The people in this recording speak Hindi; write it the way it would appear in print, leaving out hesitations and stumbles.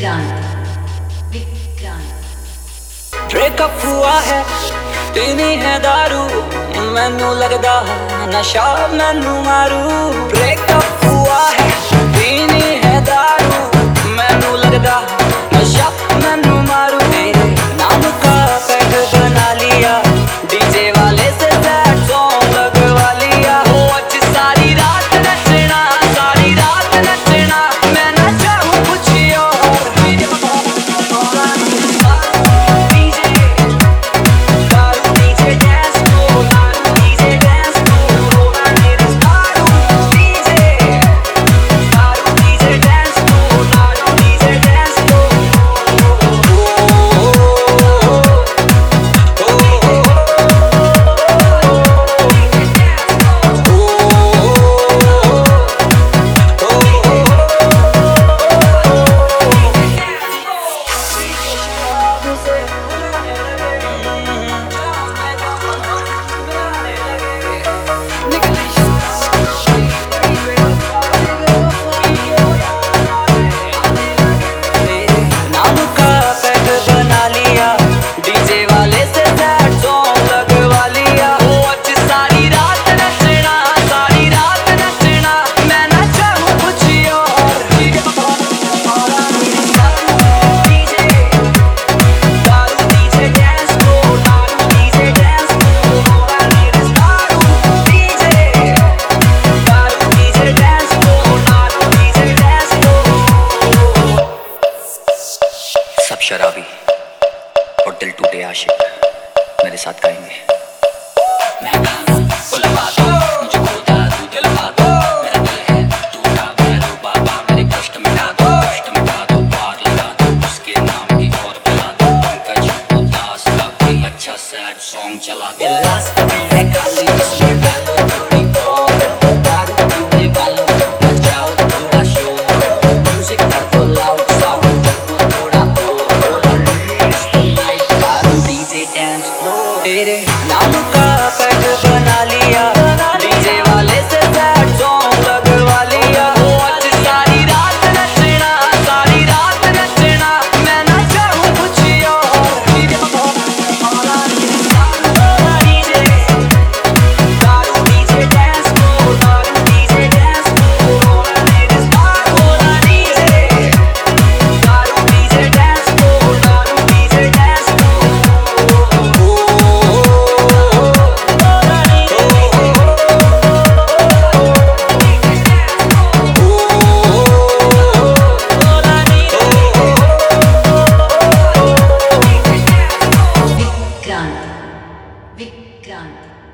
ब्रेकअप हुआ है पीनी है दारू मैनू लगदा नशा मैनू मारू ब्रेकअप हुआ है पीनी है दारू मैनू लगदा नशा मैनू मारू तेरे नाम का पैग बना लिया डीजे वाले से सैड सॉन्ग लगवा लिया हो आज सारी रात नचना मैं ना चाहूं कुछ और सब शराबी और दिल टूटे आशिक मेरे साथ गाएंगे। सॉन्ग चला दे तेरे नाम का पैग बना लिया डीजे वाले से सैड सॉन्ग लगवा लिया हो आज सारी रात नचना मैं ना चाहूं कुछ और डीजे डांस Vikrant.